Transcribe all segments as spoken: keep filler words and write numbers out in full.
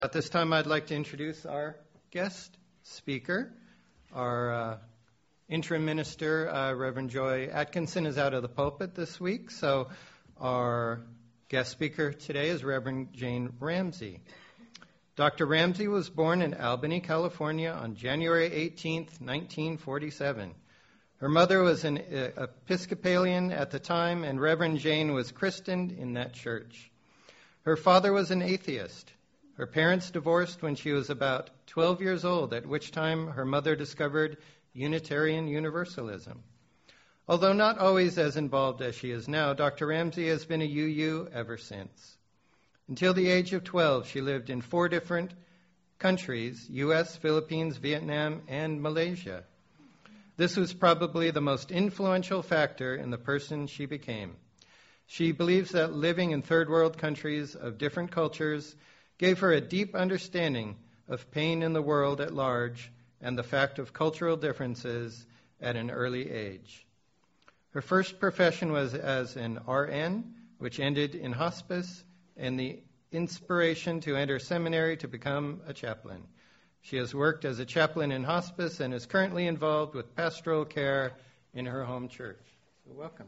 At this time, I'd like to introduce our guest speaker. Our uh, interim minister, uh, Reverend Joy Atkinson, is out of the pulpit this week, so our guest speaker today is Reverend Jane Ramsey. Doctor Ramsey was born in Albany, California on January eighteenth, nineteen forty-seven. Her mother was an uh, Episcopalian at the time, and Reverend Jane was christened in that church. Her father was an atheist. Her parents divorced when she was about twelve years old, at which time her mother discovered Unitarian Universalism. Although not always as involved as she is now, Doctor Ramsey has been a U U ever since. Until the age of twelve, she lived in four different countries, U S, Philippines, Vietnam, and Malaysia. This was probably the most influential factor in the person she became. She believes that living in third world countries of different cultures gave her a deep understanding of pain in the world at large and the fact of cultural differences at an early age. Her first profession was as an R N, which ended in hospice, and the inspiration to enter seminary to become a chaplain. She has worked as a chaplain in hospice and is currently involved with pastoral care in her home church. So welcome.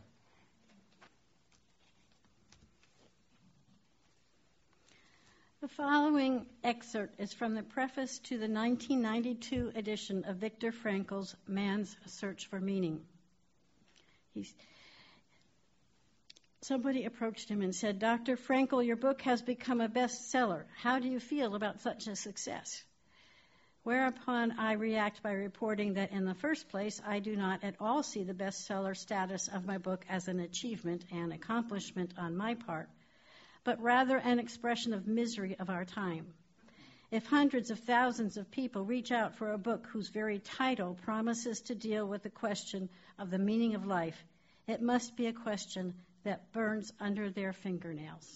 The following excerpt is from the preface to the nineteen ninety-two edition of Viktor Frankl's Man's Search for Meaning. He's, somebody approached him and said, "Doctor Frankl, your book has become a bestseller. How do you feel about such a success?" Whereupon I react by reporting that in the first place, I do not at all see the bestseller status of my book as an achievement and accomplishment on my part, but rather an expression of misery of our time. If hundreds of thousands of people reach out for a book whose very title promises to deal with the question of the meaning of life, it must be a question that burns under their fingernails.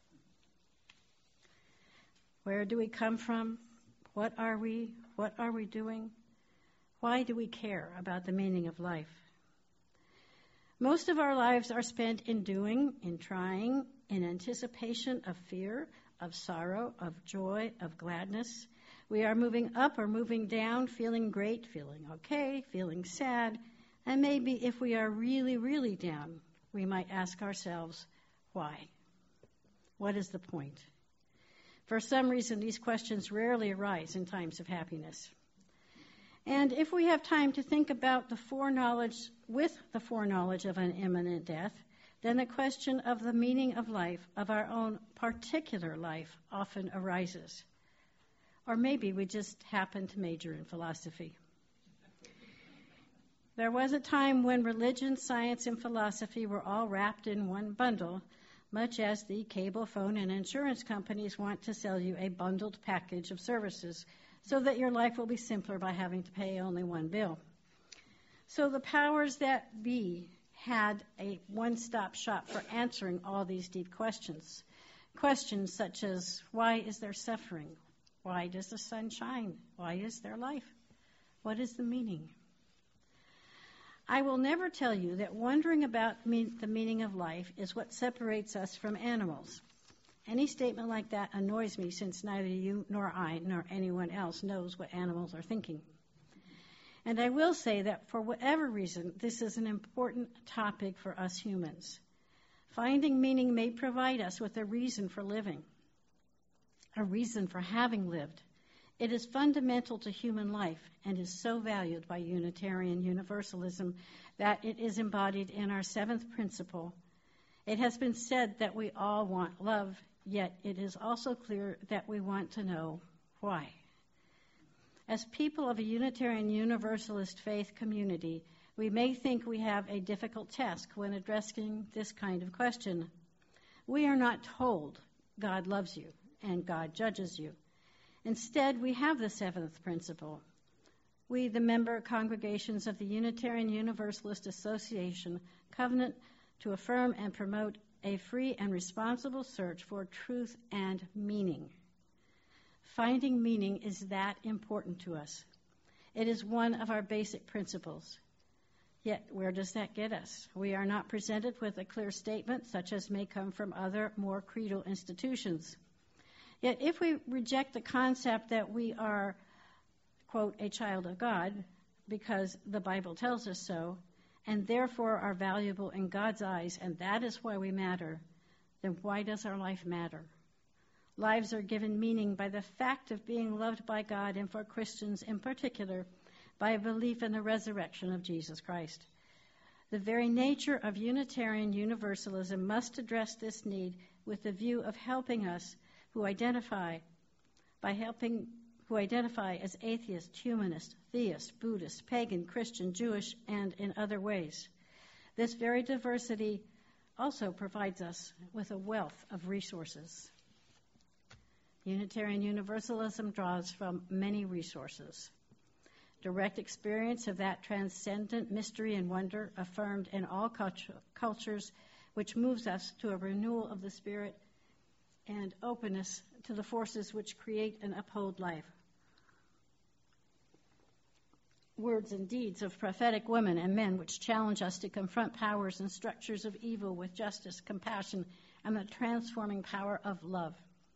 Where do we come from? What are we? What are we doing? Why do we care about the meaning of life? Most of our lives are spent in doing, in trying, in anticipation of fear, of sorrow, of joy, of gladness. We are moving up or moving down, feeling great, feeling okay, feeling sad, and maybe if we are really, really down, we might ask ourselves, why? What is the point? For some reason, these questions rarely arise in times of happiness. And if we have time to think about the foreknowledge, with the foreknowledge of an imminent death, then the question of the meaning of life, of our own particular life, often arises. Or maybe we just happen to major in philosophy. There was a time when religion, science, and philosophy were all wrapped in one bundle, much as the cable phone and insurance companies want to sell you a bundled package of services so that your life will be simpler by having to pay only one bill. So the powers that be had a one-stop shop for answering all these deep questions. Questions such as, why is there suffering? Why does the sun shine? Why is there life? What is the meaning? I will never tell you that wondering about me- the meaning of life is what separates us from animals. Any statement like that annoys me, since neither you nor I nor anyone else knows what animals are thinking. And I will say that for whatever reason, this is an important topic for us humans. Finding meaning may provide us with a reason for living, a reason for having lived. It is fundamental to human life and is so valued by Unitarian Universalism that it is embodied in our seventh principle. It has been said that we all want love, yet it is also clear that we want to know why. As people of a Unitarian Universalist faith community, we may think we have a difficult task when addressing this kind of question. We are not told God loves you and God judges you. Instead, we have the seventh principle. We, the member congregations of the Unitarian Universalist Association, covenant to affirm and promote a free and responsible search for truth and meaning. Finding meaning is that important to us. It is one of our basic principles. Yet, where does that get us? We are not presented with a clear statement, such as may come from other, more creedal institutions. Yet if we reject the concept that we are, quote, a child of God, because the Bible tells us so, and therefore are valuable in God's eyes, and that is why we matter, then why does our life matter? Lives are given meaning by the fact of being loved by God, and for Christians in particular, by a belief in the resurrection of Jesus Christ. The very nature of Unitarian Universalism must address this need with the view of helping us who identify by helping who identify as atheist, humanist, theist, Buddhist, pagan, Christian, Jewish, and in other ways. This very diversity also provides us with a wealth of resources. Unitarian Universalism draws from many resources. Direct experience of that transcendent mystery and wonder affirmed in all cultu- cultures, which moves us to a renewal of the spirit and openness to the forces which create and uphold life. Words and deeds of prophetic women and men which challenge us to confront powers and structures of evil with justice, compassion, and the transforming power of love.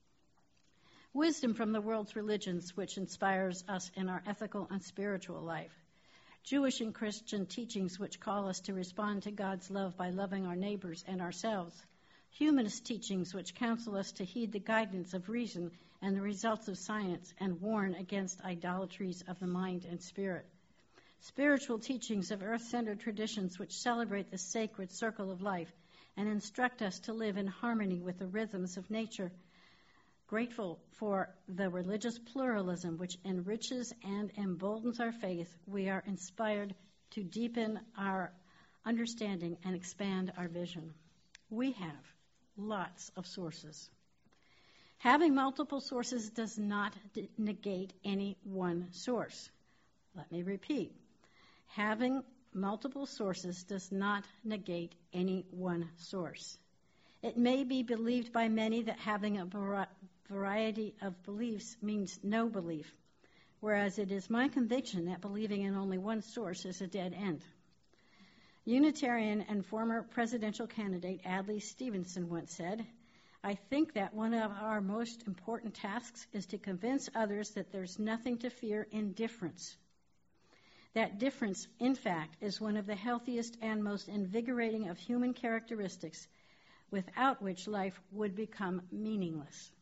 Wisdom from the world's religions which inspires us in our ethical and spiritual life. Jewish and Christian teachings which call us to respond to God's love by loving our neighbors and ourselves. Humanist teachings which counsel us to heed the guidance of reason and the results of science and warn against idolatries of the mind and spirit. Spiritual teachings of earth-centered traditions which celebrate the sacred circle of life and instruct us to live in harmony with the rhythms of nature. Grateful for the religious pluralism which enriches and emboldens our faith, we are inspired to deepen our understanding and expand our vision. We have lots of sources. Having multiple sources does not d- negate any one source. Let me repeat. Having multiple sources does not negate any one source. It may be believed by many that having a vari- variety of beliefs means no belief, whereas it is my conviction that believing in only one source is a dead end. Unitarian and former presidential candidate Adlai Stevenson once said, "I think that one of our most important tasks is to convince others that there's nothing to fear in difference. That difference, in fact, is one of the healthiest and most invigorating of human characteristics, without which life would become meaningless."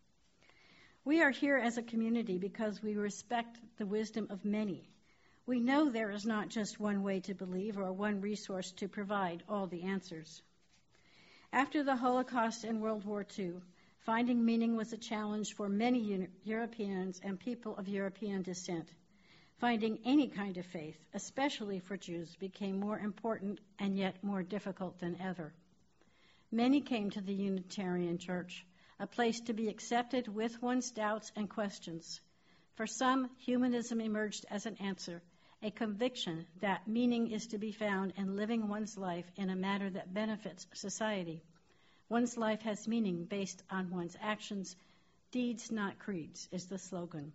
We are here as a community because we respect the wisdom of many. We know there is not just one way to believe or one resource to provide all the answers. After the Holocaust and World War Two, finding meaning was a challenge for many Europeans and people of European descent. Finding any kind of faith, especially for Jews, became more important and yet more difficult than ever. Many came to the Unitarian Church, a place to be accepted with one's doubts and questions. For some, humanism emerged as an answer, a conviction that meaning is to be found in living one's life in a manner that benefits society. One's life has meaning based on one's actions. Deeds, not creeds, is the slogan.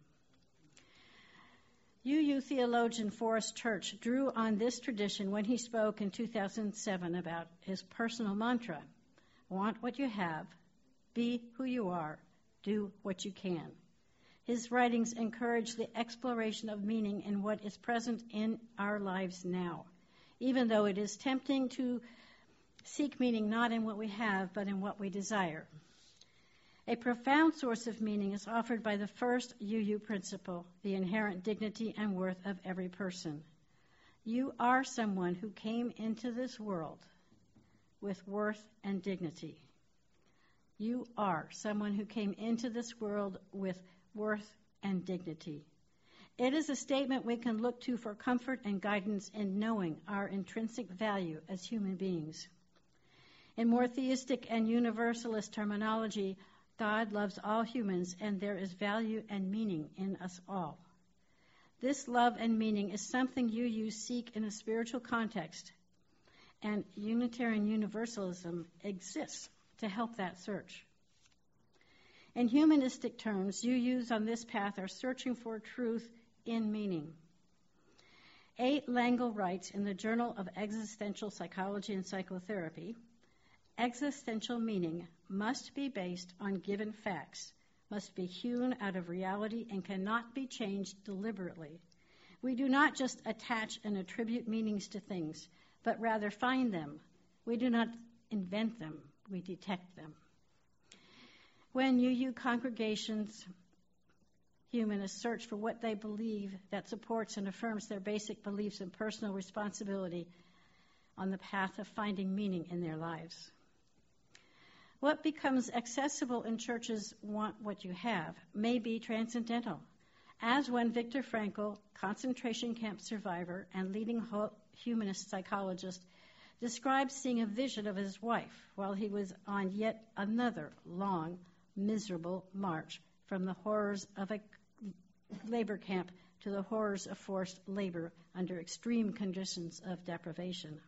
U U theologian Forrest Church drew on this tradition when he spoke in two thousand seven about his personal mantra, "Want what you have, be who you are, do what you can." His writings encourage the exploration of meaning in what is present in our lives now, even though it is tempting to seek meaning not in what we have, but in what we desire. A profound source of meaning is offered by the first U U principle, the inherent dignity and worth of every person. You are someone who came into this world with worth and dignity. You are someone who came into this world with worth and dignity. It is a statement we can look to for comfort and guidance in knowing our intrinsic value as human beings. In more theistic and universalist terminology, God loves all humans, and there is value and meaning in us all. This love and meaning is something U U seek in a spiritual context, and Unitarian Universalism exists to help that search. In humanistic terms, U Us on this path are searching for truth in meaning. A. Langle writes in the Journal of Existential Psychology and Psychotherapy, "Existential meaning must be based on given facts, must be hewn out of reality and cannot be changed deliberately. We do not just attach and attribute meanings to things, but rather find them. We do not invent them, we detect them. When U U congregations, humanists search for what they believe that supports and affirms their basic beliefs and personal responsibility on the path of finding meaning in their lives. What becomes accessible in churches want what you have may be transcendental, as when Viktor Frankl, concentration camp survivor and leading ho- humanist psychologist, described seeing a vision of his wife while he was on yet another long, miserable march from the horrors of a labor camp to the horrors of forced labor under extreme conditions of deprivation.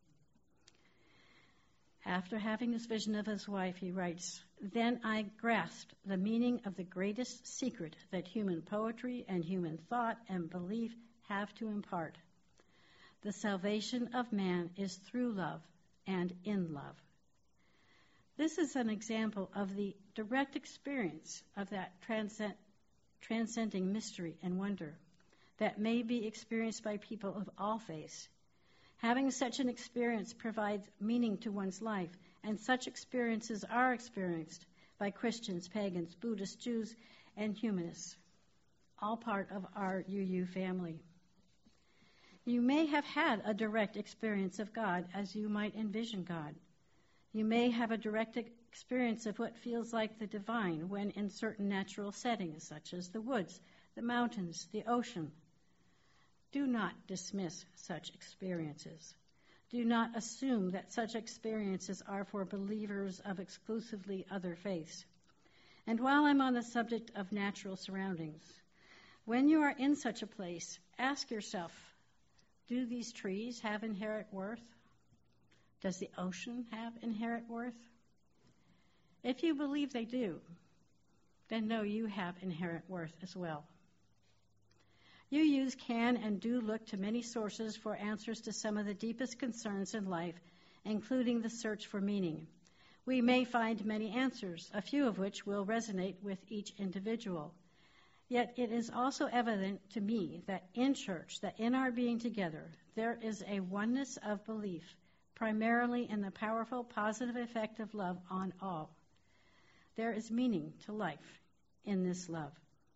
After having this vision of his wife, he writes, "Then I grasped the meaning of the greatest secret that human poetry and human thought and belief have to impart. The salvation of man is through love and in love." This is an example of the direct experience of that transcend, transcending mystery and wonder that may be experienced by people of all faiths. Having such an experience provides meaning to one's life, and such experiences are experienced by Christians, pagans, Buddhists, Jews, and humanists, all part of our U U family. You may have had a direct experience of God as you might envision God. You may have a direct experience of what feels like the divine when in certain natural settings, such as the woods, the mountains, the ocean. Do not dismiss such experiences. Do not assume that such experiences are for believers of exclusively other faiths. And while I'm on the subject of natural surroundings, when you are in such a place, ask yourself, do these trees have inherent worth? Does the ocean have inherent worth? If you believe they do, then know you have inherent worth as well. U Us can and do look to many sources for answers to some of the deepest concerns in life, including the search for meaning. We may find many answers, a few of which will resonate with each individual. Yet it is also evident to me that in church, that in our being together, there is a oneness of belief, primarily in the powerful positive effect of love on all. There is meaning to life in this love.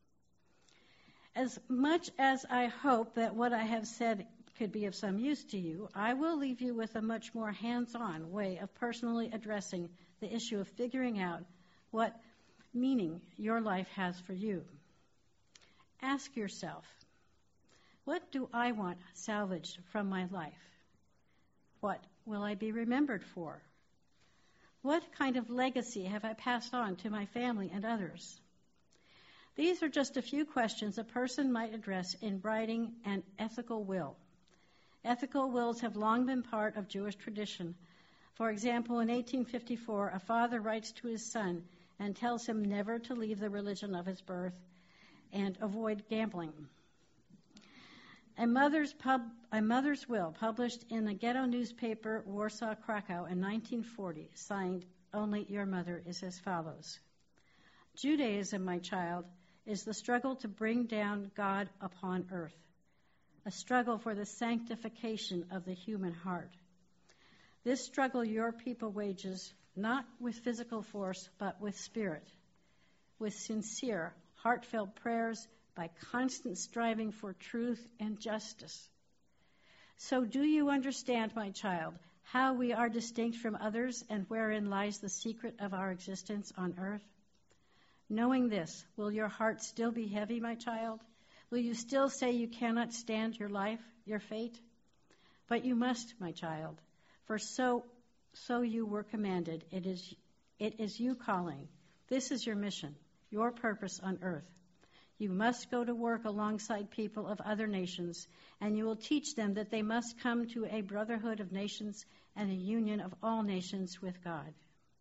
As much as I hope that what I have said could be of some use to you, I will leave you with a much more hands-on way of personally addressing the issue of figuring out what meaning your life has for you. Ask yourself, what do I want salvaged from my life? What will I be remembered for? What kind of legacy have I passed on to my family and others? These are just a few questions a person might address in writing an ethical will. Ethical wills have long been part of Jewish tradition. For example, in eighteen fifty-four, a father writes to his son and tells him never to leave the religion of his birth and avoid gambling. A mother's, pub, a mother's will, published in the ghetto newspaper Warsaw Krakow in nineteen forty, signed, "Only your mother," is as follows. Judaism, my child, is the struggle to bring down God upon earth, a struggle for the sanctification of the human heart. This struggle your people wages not with physical force, but with spirit, with sincere, heartfelt prayers, by constant striving for truth and justice. So do you understand, my child, how we are distinct from others and wherein lies the secret of our existence on earth? Knowing this, will your heart still be heavy, my child? Will you still say you cannot stand your life, your fate? But you must, my child, for so so you were commanded. It is it is you calling. This is your mission, your purpose on earth. You must go to work alongside people of other nations, and you will teach them that they must come to a brotherhood of nations and a union of all nations with God.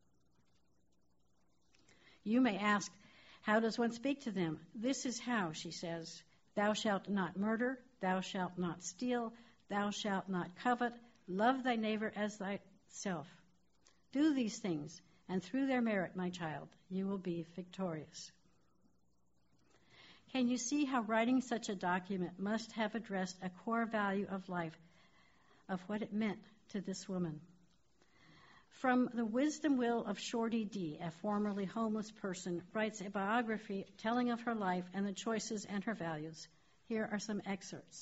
You may ask, how does one speak to them? This is how, she says. Thou shalt not murder, thou shalt not steal, thou shalt not covet, love thy neighbor as thyself. Do these things, and through their merit, my child, you will be victorious. Can you see how writing such a document must have addressed a core value of life, of what it meant to this woman? From the wisdom will of Shorty D., a formerly homeless person, writes a biography telling of her life and the choices and her values. Here are some excerpts.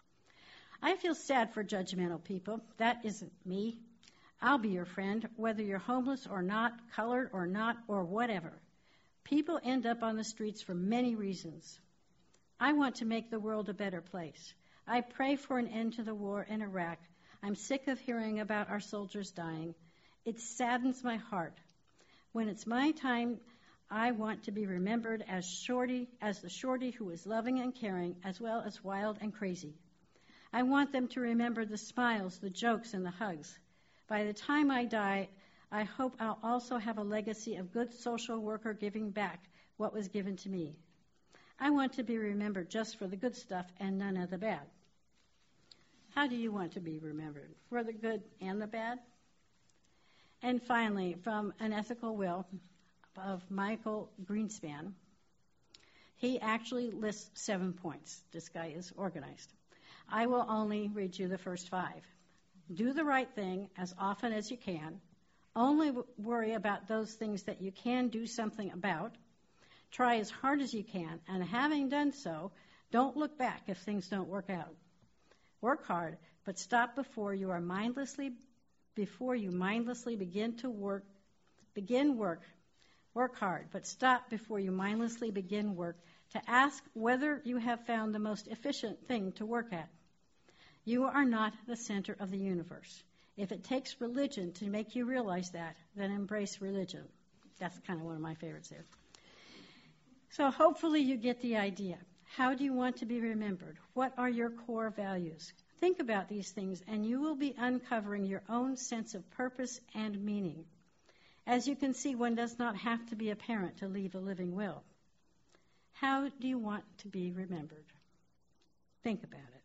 I feel sad for judgmental people. That isn't me. I'll be your friend, whether you're homeless or not, colored or not, or whatever. People end up on the streets for many reasons. I want to make the world a better place. I pray for an end to the war in Iraq. I'm sick of hearing about our soldiers dying. It saddens my heart. When it's my time, I want to be remembered as Shorty, as the Shorty who was loving and caring, as well as wild and crazy. I want them to remember the smiles, the jokes, and the hugs. By the time I die, I hope I'll also have a legacy of good social worker giving back what was given to me. I want to be remembered just for the good stuff and none of the bad. How do you want to be remembered? For the good and the bad? And finally, from An Ethical Will of Michael Greenspan, he actually lists seven points. This guy is organized. I will only read you the first five. Do the right thing as often as you can. Only w- worry about those things that you can do something about. Try as hard as you can, and having done so, don't look back if things don't work out. Work hard, but stop before you are mindlessly before you mindlessly begin to work. Begin work. Work hard, but stop before you mindlessly begin work to ask whether you have found the most efficient thing to work at. You are not the center of the universe. If it takes religion to make you realize that, then embrace religion. That's kind of one of my favorites there. So hopefully you get the idea. How do you want to be remembered? What are your core values? Think about these things, and you will be uncovering your own sense of purpose and meaning. As you can see, one does not have to be a parent to leave a living will. How do you want to be remembered? Think about it.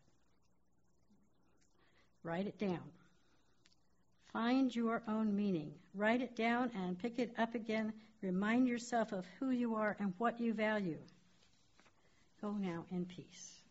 Write it down. Find your own meaning. Write it down and pick it up again. Remind yourself of who you are and what you value. Go now in peace.